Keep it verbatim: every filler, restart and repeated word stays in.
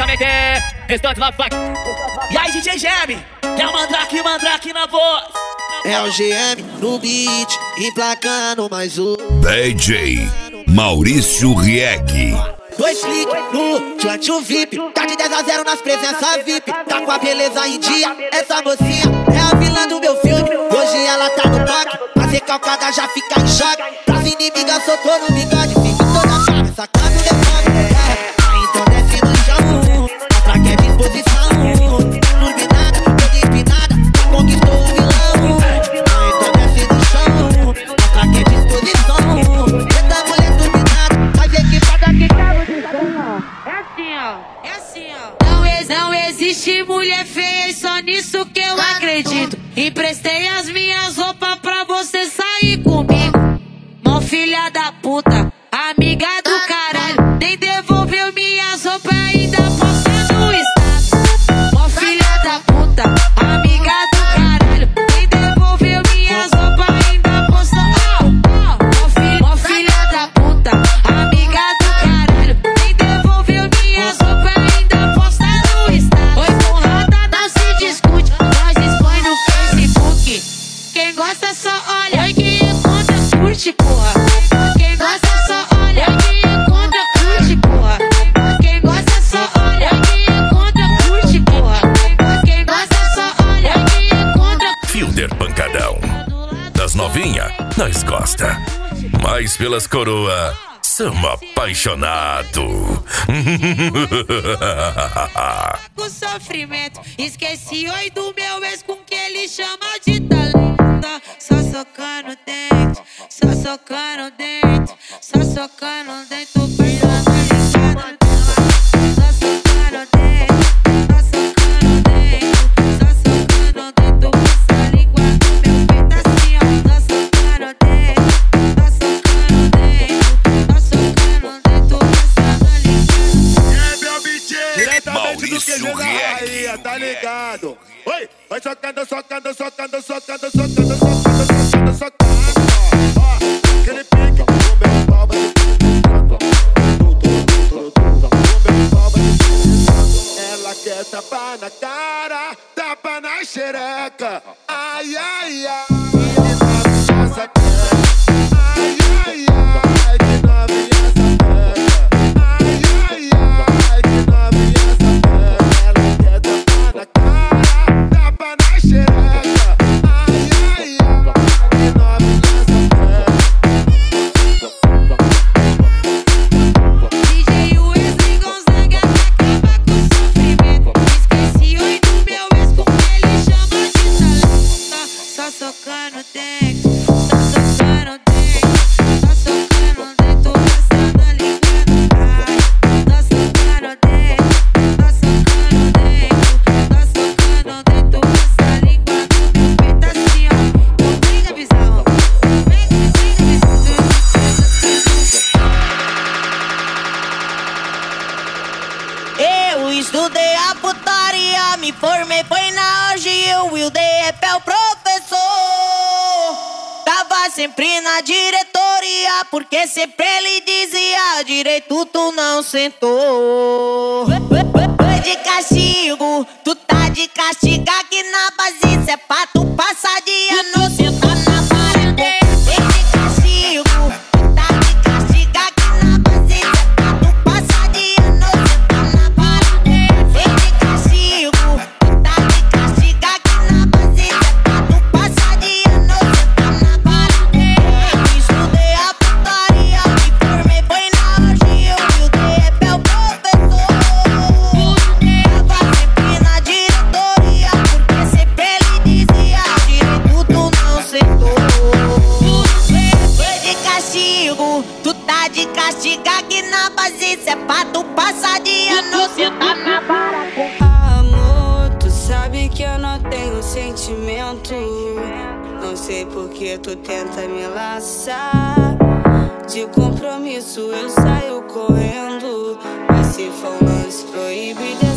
diretamente, restante lá vai. E aí, D J Geme, é o Mandrake, Mandrake na voz. É o G M no beat, emplacando mais um D J Maurício Rieg. Dois cliques no Joint V I P. Tá de dez a zero nas presenças V I P. Tá com a beleza em dia, essa mocinha é a vilã do meu filme. Hoje ela tá no toque, a recalcada já fica em choque. Pras inimigas soltou no bigode, fica toda cara, sacando o defone. É, então desce no chão, mostra que é disposição. Iluminada, toda empinada, conquistou o vilão. Então desce no chão, mostra que é disposição. Essa mulher dominada, faz equipada que caro de cama. É assim, ó, é assim, ó. Não, ex não existe mulher feia, e só nisso que eu acredito. Emprestei as minhas roupas pra você sair comigo. Mó filha da puta, amiga do caralho. Nem devolveu minhas roupas, ainda posta no status. Mó filha da puta, amiga do caralho. Nem devolveu minhas roupas, ainda posta. Oh, oh. Mó, fi mó filha da puta, amiga do caralho. Nem devolveu minhas roupas, ainda posta no status. Oi, porrada, não se discute, nós expõe no Facebook. Quem gosta só olha, oi, quem encontra curte, porra. Quem gosta só olha, quem encontra curte, porra. Quem gosta só olha, quem encontra curte, porra. Quem gosta só olha, quem encontra. Fielder Pancadão. Das novinha, nós gosta. Mas pelas coroa, somos apaixonado. O sofrimento, esqueci oi do meu ex com que ele chama de talento. Só socando dente, só socando dente, só socando dente, tô pensando ligado. Só socando dente, só socando dente, só socando dente, tô passando língua no meu peito assim, ó. Só socando dente, só socando dente, só socando dente, tô passando ligado. É meu B J, diretamente do Q G da Bahia, tá ligado? Oi, vai socando, socando, socando, socando, socando, socando, socando, socando. Ó, aquele pique, o meu palma de ela quer tapa na cara, tapa na xereca. Ai, ai, ai, que novinha sapeca. Ai, ai, ai, que novinha sapeca. Ai, ai, ai, que novinha sapeca. Ela quer tapa na cara, tapa na xereca. Ai, ai, ai, que novinha sapeca. D J Wesley Gonzaga acaba com o sofrimento. Esqueci oi do meu ex com que ele chama de talento. Só socando dente, só socando dente, só socando dente, tô passando a língua no caralho. Só socando dente, só socando dente, só socando dente, tô passando a língua no meu peito assim, ó. Não briga, bizarro, vem, briga, bizarro. Eu estudei a putaria, me formei, foi na orgia. O Wilder é o professor. Tava sempre na diretoria, porque sempre ele dizia: direito tu não sentou. Foi de castigo, tu tá de castigo aqui na base. Cê é pra tu passar dia no sentar na parede. Foi de castigo, tu tá de castigo aqui na base. Cê é pra tu passar dia no sentar na parede. Foi de castigo, tu tá de castigo aqui na base. Cê é pra tu passar dia no sentar na parede. Eu estudei a putaria, me formei, foi na orgia. O Wilder é o professor. Tava sempre na diretoria, porque sempre ele dizia: direito tu não sentou. Foi de castigo, tu tá de castigo aqui na base. Cê é pra tu passar dia no sentar na parede. Amor, tu sabe que eu não tenho sentimento. Não sei por que tu tenta me laçar. De compromisso eu saio correndo, mas se for um lance proibido